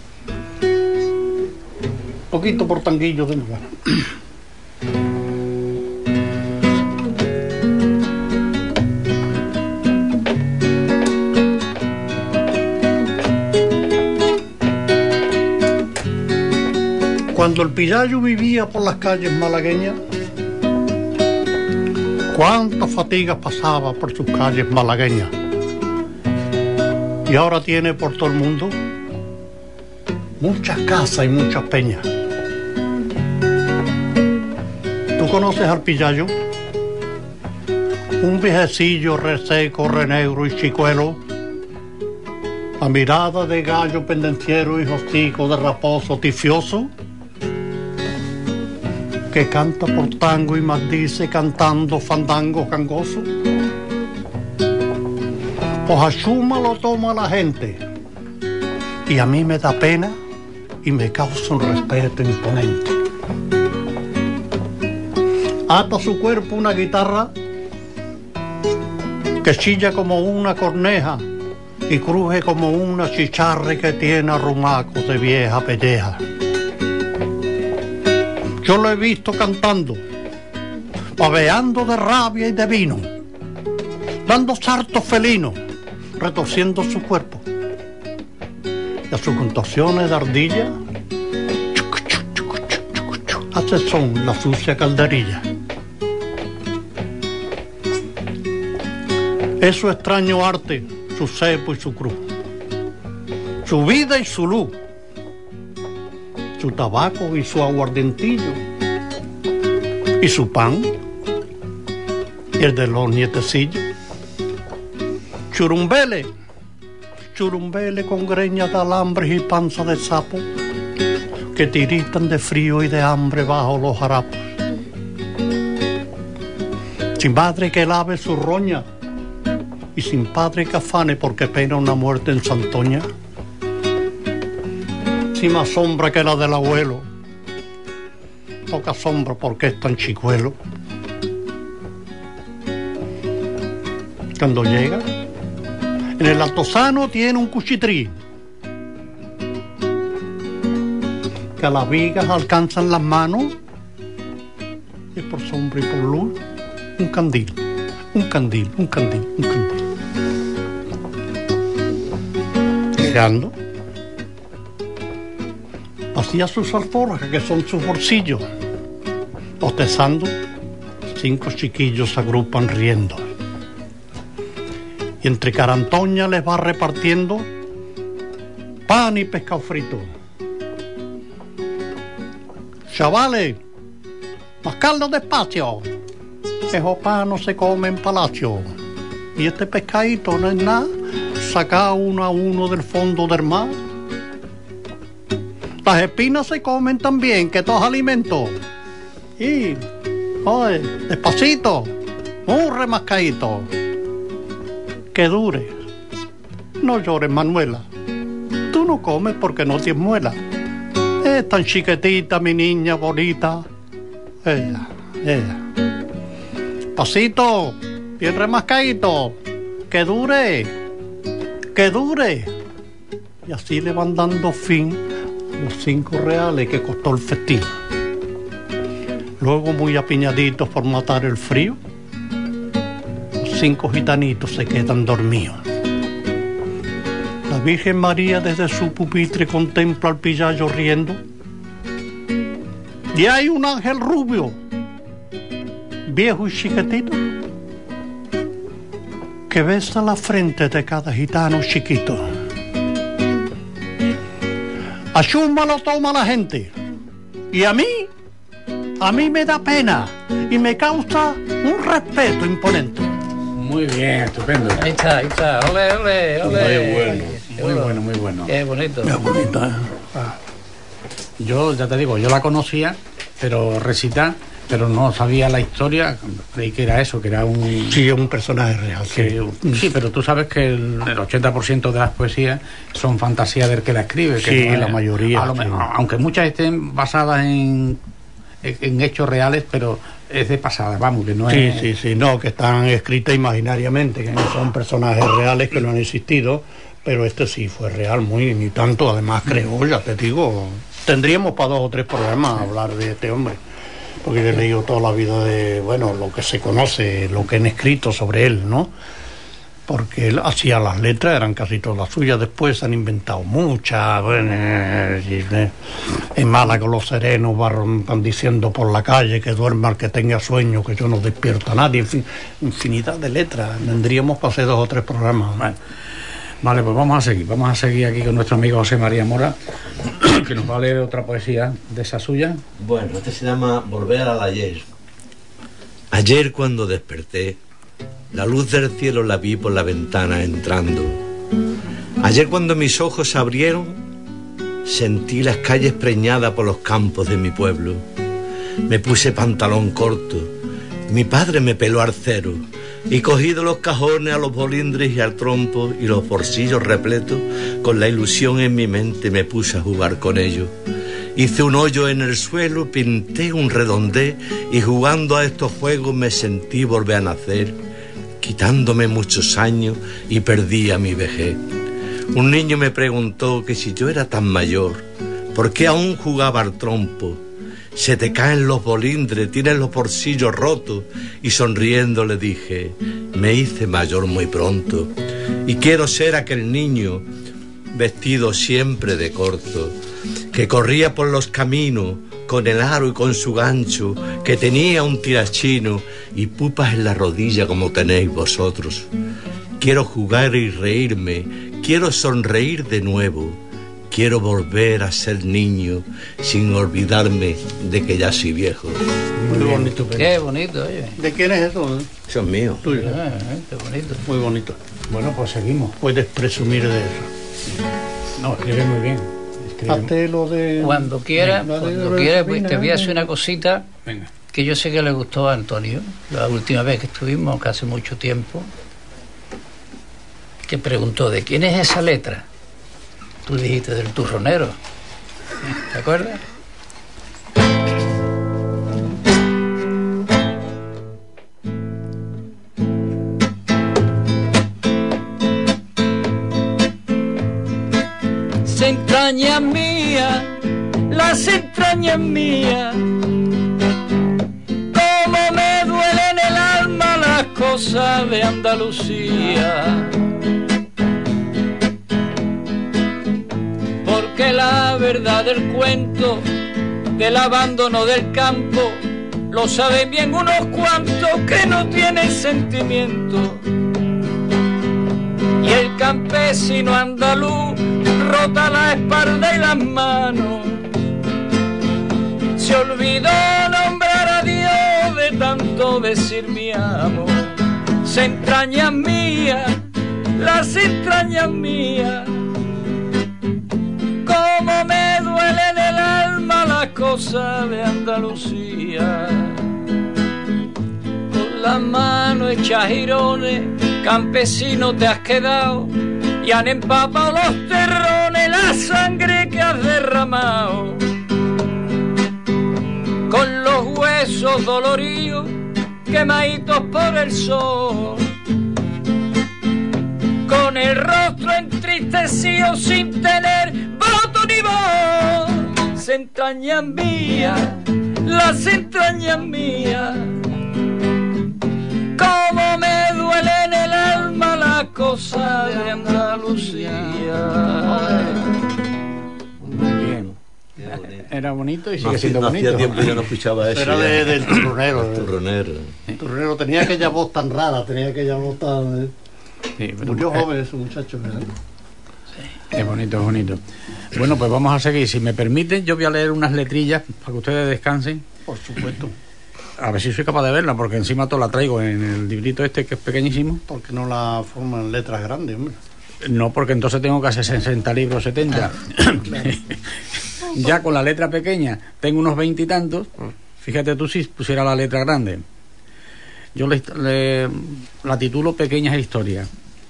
Poquito por tanguillo de lugar. Cuando el Pillayo vivía por las calles malagueñas, cuántas fatigas pasaba por sus calles malagueñas. Y ahora tiene por todo el mundo muchas casas y muchas peñas. ¿Tú conoces al Pillayo? Un viejecillo reseco, renegro y chicuelo, la mirada de gallo pendenciero y hocico de raposo tifioso, que canta por tango y maldice cantando fandango gangoso. Pues a Chuma lo toma la gente y a mí me da pena y me causa un respeto imponente. Ata su cuerpo una guitarra que chilla como una corneja y cruje como una chicharra que tiene arrumacos de vieja pelleja. Yo lo he visto cantando, babeando de rabia y de vino, dando saltos felinos, retorciendo su cuerpo. Y a sus contorsiones de ardilla, hace son la sucia calderilla. Es su extraño arte, su cepo y su cruz, su vida y su luz, su tabaco y su aguardentillo, y su pan, y el de los nietecillos. Churumbele, churumbele con greñas de alambres y panza de sapo, que tiritan de frío y de hambre bajo los harapos. Sin madre que lave su roña, y sin padre que afane porque pena una muerte en Santoña. Sin más sombra que la del abuelo, poca sombra porque es tan chicuelo. Cuando llega, en el altozano tiene un cuchitrí, que a las vigas alcanzan las manos, y por sombra y por luz, un candil, un candil, un candil, un candil. Llegando, hacía sus alforjas, que son sus bolsillos. Bostezando, cinco chiquillos se agrupan riendo. Y entre carantoña les va repartiendo pan y pescado frito, Chavales, mascarlo despacio. Esos pan no se come en palacio. Y este pescadito no es nada, saca uno a uno del fondo del mar. Las espinas se comen también, que todo es alimento. Y, oye, despacito, un remascadito. Que dure. No llores, Manuela. Tú no comes porque no tienes muela. Es tan chiquitita, mi niña bonita. Ella, ella. Pasito, bien remascadito. Que dure, que dure. Y así le van dando fin los cinco reales que costó el festín. Luego, muy apiñaditos por matar el frío, los cinco gitanitos se quedan dormidos. La Virgen María desde su pupitre contempla al pillayo riendo. Y hay un ángel rubio, viejo y chiquitito, que besa la frente de cada gitano chiquito. A chumba lo toma la gente. Y a mí, a mí me da pena y me causa un respeto imponente.
Muy bien, estupendo.
Ahí está, ahí está. Ole, ole, ole.
Muy bueno, muy bueno, muy bueno.
Qué bonito.
Qué bonita, ¿eh?
Ah. Yo, ya te digo, yo la conocía, pero recitar, pero no sabía la historia, creí que era eso, que era un...
Sí, es un personaje real.
Que, sí, pero tú sabes que el, el ochenta por ciento de las poesías son fantasía del que la escribe. Que
Sí,
no es,
la mayoría.
a lo
Sí.
mejor, aunque muchas estén basadas en, en hechos reales, pero es de pasada, vamos, que no
Sí,
es...
sí, sí, no, que están escritas imaginariamente, que no son personajes reales que no han existido, pero este sí fue real, muy, ni tanto, además creó, ya te digo, tendríamos para dos o tres programas hablar de este hombre, porque yo he leído toda la vida de, bueno, lo que se conoce, lo que han escrito sobre él, ¿no? Porque él hacía las letras, eran casi todas las suyas, después se han inventado muchas, bueno, eh, en Málaga los serenos van, van diciendo por la calle que duerma el que tenga sueño, que yo no despierto a nadie, en fin, infinidad de letras, tendríamos para hacer dos o tres programas.
Bueno, vale, pues vamos a seguir, vamos a seguir aquí con nuestro amigo José María Mora, que nos va a leer otra poesía de esa suya.
Bueno, este se llama Volver al ayer. Ayer cuando desperté, la luz del cielo la vi por la ventana entrando. Ayer cuando mis ojos se abrieron, sentí las calles preñadas por los campos de mi pueblo. Me puse pantalón corto, mi padre me peló al cero, y cogí de los cajones a los bolindres y al trompo y los bolsillos repletos, con la ilusión en mi mente me puse a jugar con ellos. Hice un hoyo en el suelo, pinté un redondé y jugando a estos juegos me sentí volver a nacer, quitándome muchos años y perdí a mi vejez. Un niño me preguntó que si yo era tan mayor, ¿por qué aún jugaba al trompo? Se te caen los bolindres, tienes los bolsillos rotos. Y sonriendo le dije, me hice mayor muy pronto y quiero ser aquel niño vestido siempre de corto, que corría por los caminos con el aro y con su gancho, que tenía un tirachino y pupas en la rodilla como tenéis vosotros. Quiero jugar y reírme, quiero sonreír de nuevo, quiero volver a ser niño sin olvidarme de que ya soy viejo.
Muy bonito.
Qué bonito, oye.
¿De quién es eso?
Eso es mío.
Tuyo.
Ah, qué bonito.
Muy bonito.
Bueno, pues seguimos.
Puedes presumir de eso.
No, escribe muy bien. Escribe...
Hazte lo de...
Cuando quiera,
La de
cuando quiera, pues,
Rosina,
te voy a hacer una cosita
Venga.
que yo sé que le gustó a Antonio, la última vez que estuvimos, que hace mucho tiempo, que preguntó, ¿de quién es esa letra? Tú dijiste, del turronero. ¿Te acuerdas? Se entraña mía, las entrañas mías, cómo me duele en el alma las cosas de Andalucía. Porque la verdad del cuento del abandono del campo lo saben bien unos cuantos que no tienen sentimiento. Y el campesino andaluz rota la espalda y las manos, se
olvidó nombrar a Dios de tanto decir mi amo. Se entrañas mías, las entrañas mías, como me duele en el alma las cosas de Andalucía. Con las manos hechas jirones, campesino te has quedado, y han empapado los terrones la sangre que has derramado. Con los huesos doloridos, quemaditos por el sol, con el rostro entristecido sin tener voto ni voz. Se entrañan mías, las entrañas mías, como me duele en el alma la cosa de Andalucía.
Muy bien. Era bonito y sigue
no,
siendo
no
bonito.
Hacía tiempo yo no escuchaba eso.
Era de, del turronero.
El turronero.
El turronero tenía aquella voz tan rara, tenía aquella voz tan...
Sí, pero,
murió
eh,
joven ese muchacho, ¿verdad?
Es bonito, es bonito. Bueno, pues vamos a seguir. Si me permiten, yo voy a leer unas letrillas para que ustedes descansen.
Por supuesto.
A ver si soy capaz de verla, porque encima todo la traigo en el librito este que es pequeñísimo.
Porque no la forman letras grandes, hombre.
No, porque entonces tengo que hacer sesenta libros, setenta. Ya con la letra pequeña tengo unos veintitantos. Fíjate tú si pusiera la letra grande. Yo le, le, la titulo Pequeñas Historias.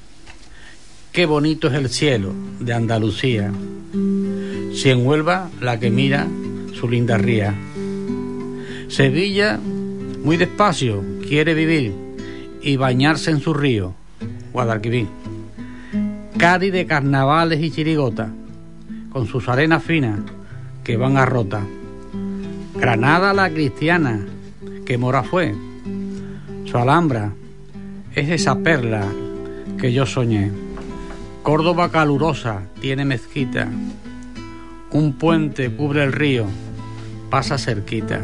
Qué bonito es el cielo de Andalucía, si en Huelva la que mira su linda ría. Sevilla muy despacio quiere vivir y bañarse en su río, Guadalquivir. Cádiz de carnavales y chirigotas, con sus arenas finas que van a rota. Granada la cristiana, que mora fue, su Alhambra es esa perla que yo soñé. Córdoba calurosa tiene mezquita, un puente cubre el río, pasa cerquita.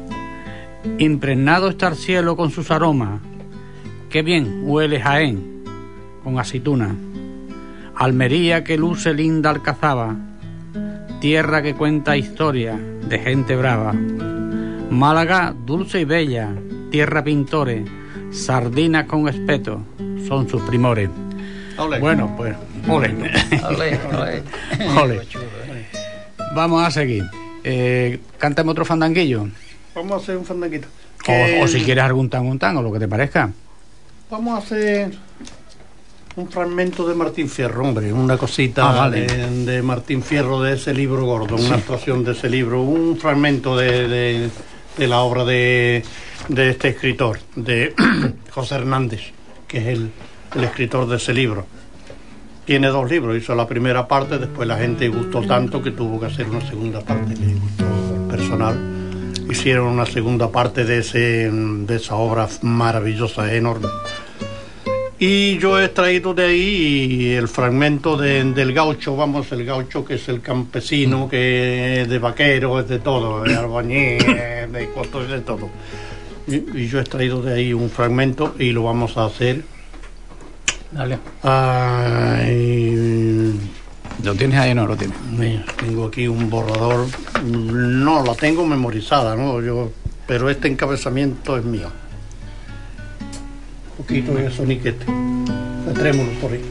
Impregnado está el cielo con sus aromas, qué bien huele Jaén con aceituna. Almería que luce linda alcazaba, tierra que cuenta historia de gente brava. Málaga dulce y bella, tierra pintores, sardinas con espeto son sus primores.
Olé.
Bueno, pues, ole.
Olé, olé.
Ole. Vamos a seguir. Eh, cántame otro fandanguillo.
Vamos a hacer un fandanguito.
O, o si quieres algún tango, un tango, lo que te parezca.
Vamos a hacer un fragmento de Martín Fierro, hombre, una cosita
Ah, vale.
de, de Martín Fierro, de ese libro gordo, una actuación de ese libro, un fragmento de, de, de la obra de, de este escritor, de José Hernández, que es el, el escritor de ese libro. Tiene dos libros, hizo la primera parte, después la gente gustó tanto que tuvo que hacer una segunda parte, le gustó al personal. Hicieron una segunda parte de, ese, de esa obra maravillosa, enorme. Y yo he traído de ahí el fragmento de, del gaucho, vamos, el gaucho que es el campesino, que es de vaquero, es de todo, de albañil, de costos, de todo. Y, y yo he traído de ahí un fragmento y lo vamos a hacer.
Dale.
Ay,
¿Lo tienes ahí o no lo tienes?
mira, tengo aquí un borrador, no, la tengo memorizada, ¿no? Yo, pero este encabezamiento es mío. Un poquito de soniquete, de trémulo por ahí.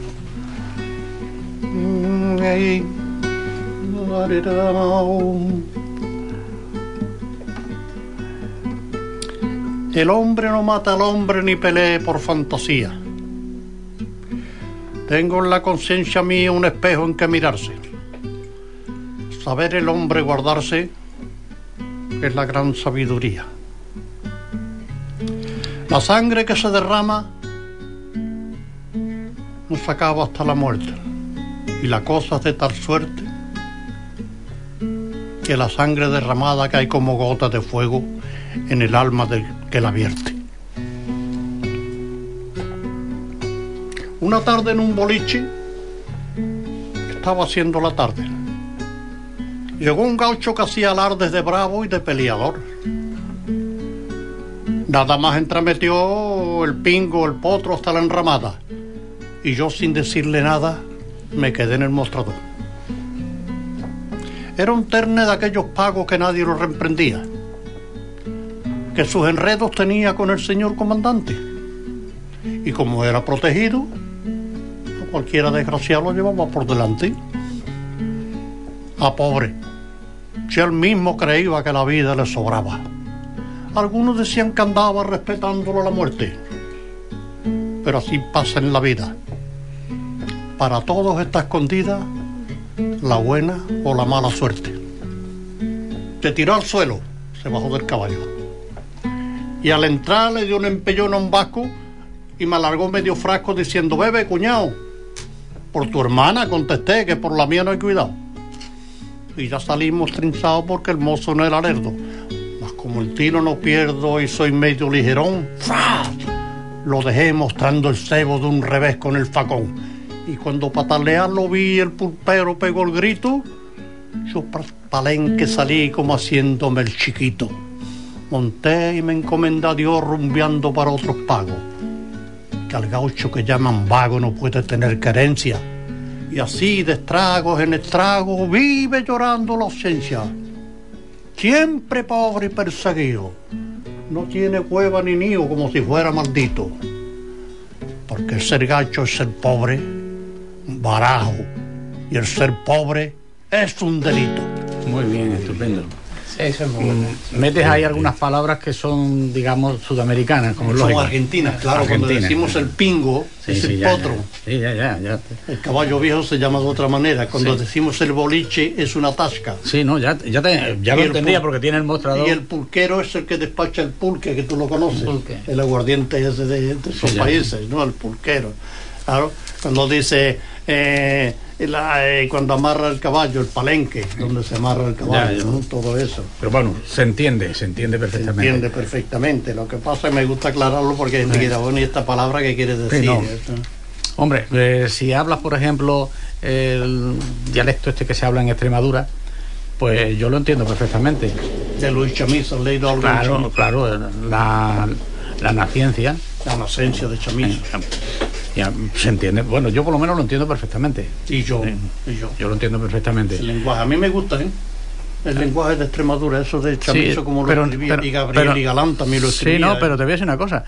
Mm, ahí. El hombre no mata al hombre ni pelee por fantasía. Tengo en la conciencia mía un espejo en que mirarse. Saber el hombre guardarse es la gran sabiduría. La sangre que se derrama no se acaba hasta la muerte. Y la cosa es de tal suerte que la sangre derramada cae como gotas de fuego en el alma del que la vierte. Una tarde en un boliche, estaba haciendo la tarde. Llegó un gaucho que hacía alardes de bravo y de peleador. Nada más entremetió el pingo, el potro hasta la enramada. Y yo, sin decirle nada, me quedé en el mostrador. Era un terne de aquellos pagos que nadie lo reemprendía. que sus enredos tenía con el señor comandante. Y como era protegido, cualquiera desgraciado lo llevaba por delante. A pobre, si él mismo creía que la vida le sobraba. Algunos decían que andaba respetándolo la muerte. Pero así pasa en la vida. Para todos está escondida la buena o la mala suerte. Se tiró al suelo, se bajó del caballo. Y al entrar le dio un empellón a un vasco y me alargó medio frasco diciendo: bebe, cuñado. Por tu hermana, contesté, que por la mía no hay cuidado. Y ya salimos trinzados porque el mozo no era lerdo. Mas como el tiro no pierdo y soy medio ligerón, ¡fras!, lo dejé mostrando el cebo de un revés con el facón. Y cuando patalear lo vi, el pulpero pegó el grito. Yo para el palenque salí como haciéndome el chiquito. Monté y me encomendé a Dios rumbeando para otros pagos. Que al gaucho que llaman vago no puede tener querencia. Y así de estragos en estragos vive llorando la ausencia. Siempre pobre y perseguido. No tiene cueva ni nido como si fuera maldito. Porque el ser gacho es ser pobre, barajo. Y el ser pobre es un delito.
Muy bien, estupendo.
Eso es muy bueno.
Metes ahí algunas palabras que son, digamos, sudamericanas, como
son
lógico.
argentinas, claro.
Argentina.
Cuando decimos el pingo,
Sí,
es
sí,
el
ya,
potro.
Ya. Sí, ya, ya, ya.
El caballo viejo se llama de otra manera. Cuando
Sí.
decimos el boliche, es una tasca.
Sí, no, ya, ya, te, ya lo
Y el
entendía
pul-
porque tiene el mostrador.
Y el pulquero es el que despacha el pulque, que tú lo conoces.
Pulque.
El aguardiente ese de, de esos
Sí, ya.
países, ¿no? El pulquero. Claro, cuando dice, eh, la, eh, cuando amarra el caballo, el palenque, donde se amarra el caballo,
Ya, ya.
¿no? Todo eso.
Pero bueno, se entiende, se entiende
Se
perfectamente.
entiende perfectamente. Lo que pasa es que me gusta aclararlo porque hay gente que dirá, bueno, ¿y esta palabra qué quiere decir?
no.
Esto.
Hombre, eh, si hablas, por ejemplo, el dialecto este que se habla en Extremadura, pues yo lo entiendo perfectamente.
De Luis Chamizo, ¿has leído algo de
Claro,
Chamizo?
claro, la, la naciencia.
La nacencia de Chamizo.
Ya, se entiende. Bueno, yo por lo menos lo entiendo perfectamente.
Y yo,
Sí.
y yo.
Yo lo entiendo perfectamente.
El lenguaje, a mí me gusta, ¿eh? El lenguaje de Extremadura, eso de Chamizo,
Sí,
como lo
pero-
escribía,
pero-
y Gabriel
pero-
y Galán también lo escribía.
Sí, no,
¿eh?
pero te voy a decir una cosa.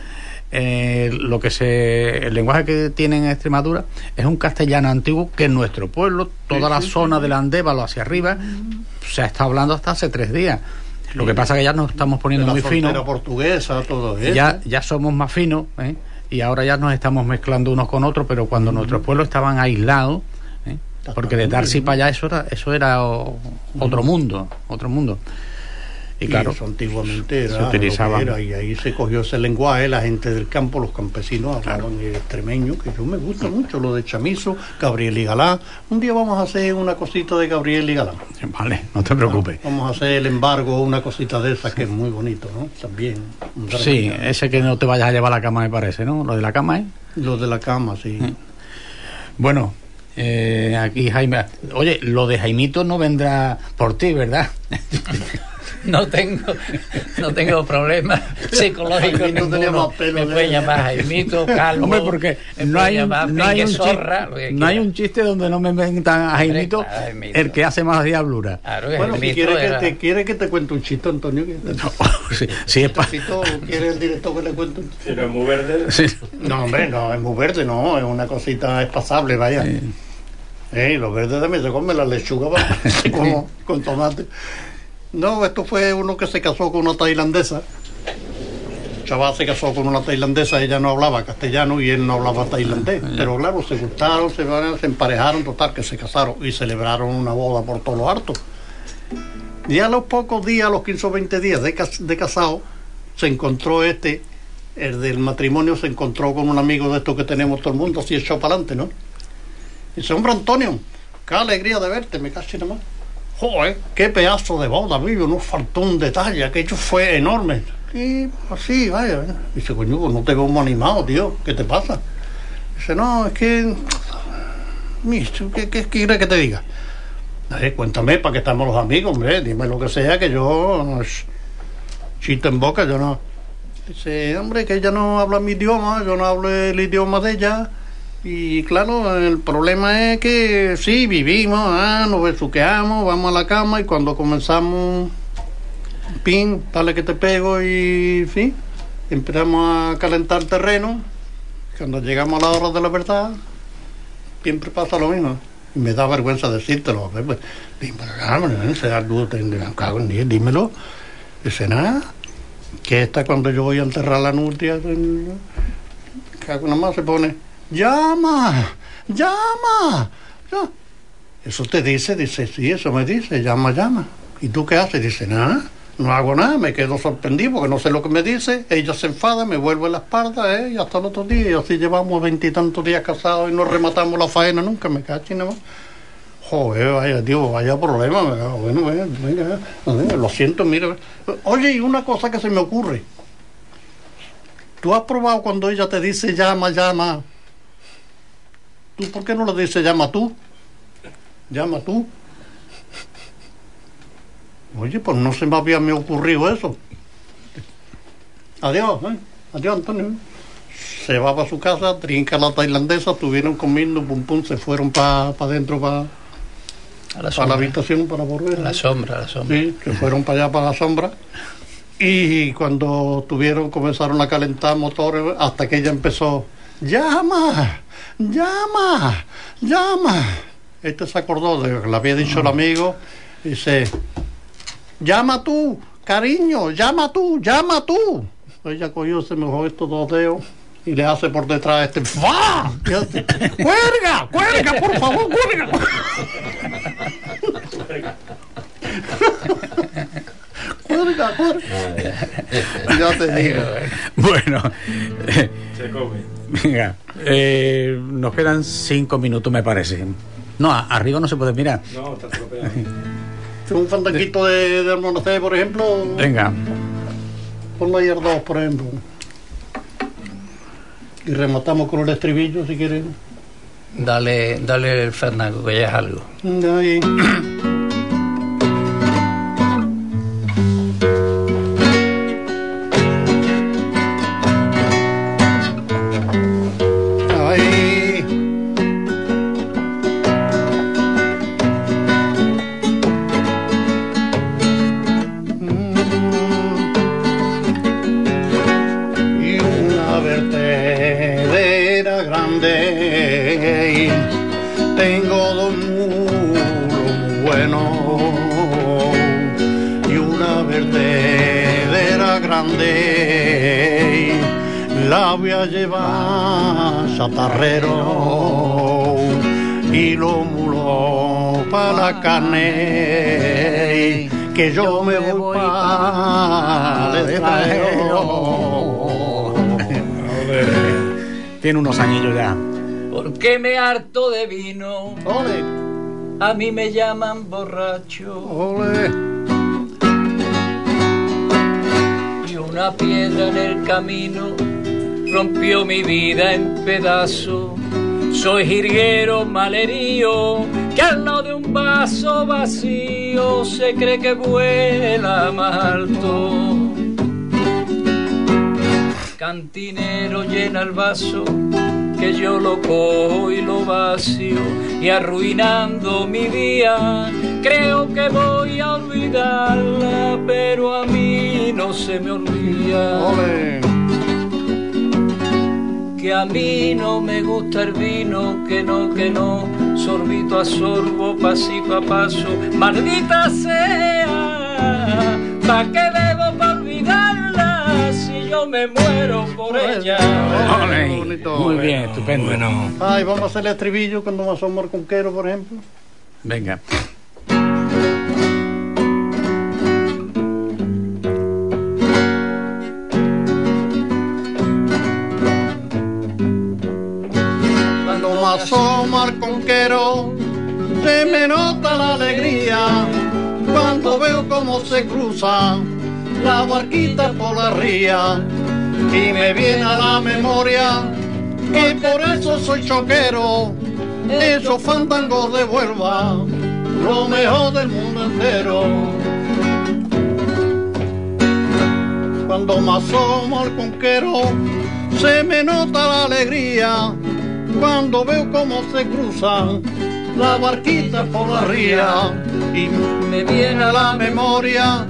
Eh, lo que se el lenguaje que tienen en Extremadura es un castellano antiguo que en nuestro pueblo, toda
Sí,
la
sí,
zona
sí.
del Andévalo hacia arriba, se ha estado hablando hasta hace tres días. Lo que pasa es que ya nos estamos
De
poniendo
la
muy
frontera
finos,
portuguesa, todo eso.
ya, ya somos más finos, ¿eh? Y ahora ya nos estamos mezclando unos con otros, pero cuando nuestros pueblos estaban aislados, ¿eh? Porque de Darcy para allá eso era, eso era o- otro mundo, otro mundo. Y claro,
eso antiguamente era
se utilizaba.
lo que era, y ahí se cogió ese lenguaje, la gente del campo, los campesinos hablaban el extremeño, que yo me gusta mucho lo de Chamizo, Gabriel y Galán. Un día vamos a hacer una cosita de Gabriel y Galán.
Vale, no te preocupes.
Vamos a hacer el embargo, una cosita de esas que es muy bonito, ¿no? También. un gran
Sí,
embargo.
ese que no te vayas a llevar a la cama me parece, ¿no? Lo de la cama, ¿eh?
Lo de la cama, sí.
Bueno, eh, aquí Jaime. Oye, lo de Jaimito no vendrá por ti, ¿verdad?
No tengo, no tengo problemas psicológicos.
Jaimito tenía
ninguno.
más pelo
Me
de
pueden
ella.
llamar Jaimito, Calvo.
Hombre, porque
me
no
pueden
hay, un,
llamar
no, hay un chiste,
Pinguezorra, lo que
no hay
quieran.
un chiste donde no me inventan a Jaimito,
claro, Jaimito.
el que hace más diablura.
Claro, que
Bueno, si
Jaimito
quiere que,
era-
te, quiere que te cuente un chiste, Antonio. Que te...
Sí, sí, es pa-
Chistecito, ¿quiere el director que le cuente un chiste?
Pero es muy verde.
sí.
No, hombre, no, es muy verde, no, es una cosita, es pasable, vaya. Eh, los verdes también se comen la lechuga, va, como con tomate. No, esto fue uno que se casó con una tailandesa. El chaval se casó con una tailandesa, ella no hablaba castellano y él no hablaba tailandés. Pero claro, se gustaron, se, se emparejaron, total, que se casaron y celebraron una boda por todo lo harto. Y a los pocos días, a los quince o veinte días de, cas- de casado, se encontró este, el del matrimonio, se encontró con un amigo de estos que tenemos todo el mundo, así echado para adelante, ¿no? Dice, hombre, Antonio, qué alegría de verte, me caché nada más. Joder, qué pedazo de boda, vivo, no faltó un detalle, aquello fue enorme. Y así, vaya. Dice, coño, pues no te veo muy animado, tío, ¿qué te pasa? Dice, no, es que... Micho, ¿qué, qué, qué quieres que te diga? Eh, cuéntame, para que estamos los amigos, hombre, dime lo que sea, que yo... no es chiste en boca, yo no... Dice, hombre, que ella no habla mi idioma, yo no hablo el idioma de ella... Y claro, el problema es que sí, vivimos, ah, nos besuqueamos, vamos a la cama y cuando comenzamos pin, dale que te pego y en fin, empezamos a calentar terreno. Cuando llegamos a la hora de la verdad, siempre pasa lo mismo. Y me da vergüenza decírtelo. A ver, pues, dímelo. Dice, nada, que esta cuando yo voy a enterrar la nutria, cago nada más se pone, llama, llama, llama. Eso te dice, dice, sí, eso me dice, llama, llama. ¿Y tú qué haces? Dice, nada, no hago nada, me quedo sorprendido porque no sé lo que me dice. Ella se enfada, me vuelve la espalda, ¿eh? Y hasta el otro día. Y así llevamos veintitantos días casados y no rematamos la faena nunca, me cacho y nada más. Joder, vaya, tío, vaya problema. Bueno, venga, venga, venga, lo siento, mira. Oye, y una cosa que se me ocurre. ¿Tú has probado cuando ella te dice llama, llama? ¿Tú por qué no le dices llama tú? Llama tú. Oye, pues no se me había me ocurrido eso. Adiós, ¿eh? Adiós, Antonio. Se va para su casa, trinca la tailandesa, estuvieron comiendo, pum pum, se fueron para pa adentro, para la, pa la habitación, para volver.
A la sombra, a la sombra.
Sí, se fueron para allá, para la sombra. Y cuando tuvieron, comenzaron a calentar motores, hasta que ella empezó, llama, llama, llama. Este se acordó de lo que le había dicho el amigo, y dice, llama tú, cariño, llama tú, llama tú. Ella cogió, se mojó estos dos dedos y le hace por detrás este, ¡fa! Y hace, ¡cuelga, cuelga, por favor, cuelga! Cuelga, cuelga. Ya te digo.
Bueno, se come. Venga, eh, nos quedan cinco minutos, me parece. No, a, arriba no se puede mirar.
No, está tropeado.
Un fandanguito de, de Almonacé, por ejemplo.
Venga.
Ponlo ayer dos, por ejemplo. Y rematamos con el estribillo, si quieren.
Dale, dale el Fernando, que ya es algo.
Ahí. La voy a llevar chatarrero y lo mulo para la carne, que yo me voy para el extranjero.
Tiene unos añillos ya.
Porque me harto de vino.
Ole.
A mí me llaman borracho.
Ole.
Y una piedra en el camino rompió mi vida en pedazos. Soy jilguero malherío que al lado de un vaso vacío se cree que vuela más alto. Cantinero, llena el vaso que yo lo cojo y lo vacío, y arruinando mi día creo que voy a olvidarla, pero a mí no se me olvida.
Ole.
Que a mí no me gusta el vino, que no, que no, sorbito a sorbo, pasito a paso, maldita sea, ¿pa' qué debo pa' olvidarla si yo me muero por ella?
Ole.
Bonito.
Muy bien, estupendo.
Bueno,
Ay, vamos a hacer el estribillo cuando vamos a un marconquero, por ejemplo.
Venga.
Cuando me asomo al conquero, se me nota la alegría cuando veo cómo se cruza la barquita por la ría, y me viene a la memoria que por eso soy choquero. Esos fandangos de Huelva, lo mejor del mundo entero. Cuando me asomo al conquero, se me nota la alegría cuando veo cómo se cruzan la barquita por la ría, y me viene a la memoria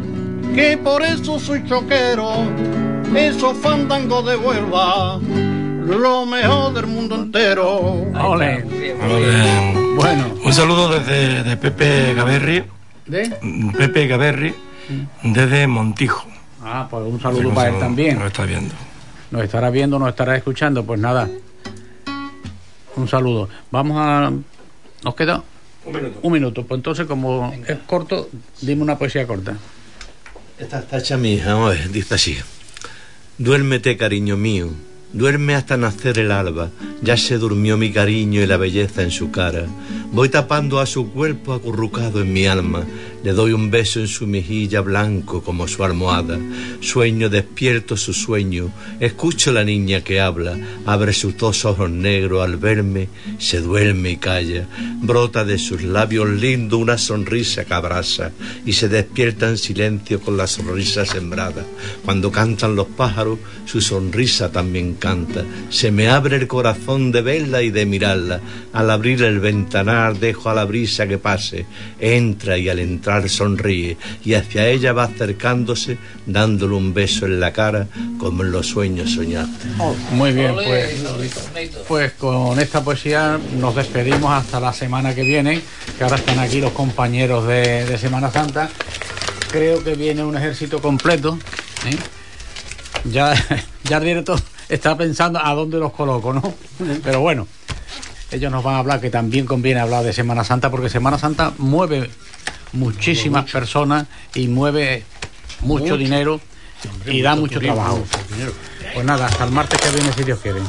que por eso soy choquero, esos fandangos de Huelva, lo mejor del mundo entero.
Ole.
Ole.
Bueno.
Un saludo desde de Pepe Gaberri.
¿De?
Pepe Gaberri, desde Montijo.
Ah, pues un saludo para él también.
Nos está viendo.
Nos estará viendo, nos estará escuchando. Pues nada, un saludo. Vamos a... ¿Nos queda?
Un minuto.
Un minuto. Pues entonces, como Venga. Es corto, dime una poesía corta.
Esta está hecha mi hija, vamos a ver, dice así. Duérmete, cariño mío, duerme hasta nacer el alba. Ya se durmió mi cariño y la belleza en su cara. Voy tapando a su cuerpo acurrucado en mi alma. Le doy un beso en su mejilla blanco como su almohada. Sueño despierto su sueño. Escucho la niña que habla. Abre sus dos ojos negros al verme. Se duerme y calla. Brota de sus labios lindos una sonrisa que abraza. Y se despierta en silencio con la sonrisa sembrada. Cuando cantan los pájaros, su sonrisa también canta. Se me abre el corazón de verla y de mirarla. Al abrir el ventanal dejo a la brisa que pase. Entra y al entrar sonríe y hacia ella va acercándose dándole un beso en la cara como en los sueños soñaste.
Oh, muy bien, pues, pues con esta poesía nos despedimos hasta la semana que viene, que ahora están aquí los compañeros de, de Semana Santa. Creo que viene un ejército completo, ¿eh? ya, ya el director está pensando a dónde los coloco, ¿no? Pero bueno, ellos nos van a hablar, que también conviene hablar de Semana Santa, porque Semana Santa mueve muchísimas mucho. personas y mueve mucho, mucho. dinero sí, hombre, y da mucho, mucho trabajo. Mucho pues nada, hasta el martes que viene, si Dios quiere.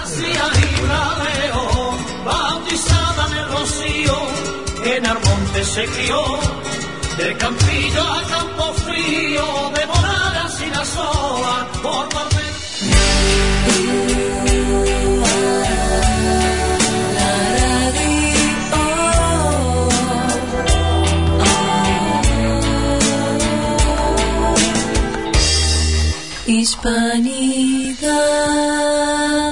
Bautizada en el Rocío, en Armonte se crió, de Campillo a Campo Frío, de Moragas y la Soa, por Marbella.
Hispanidad.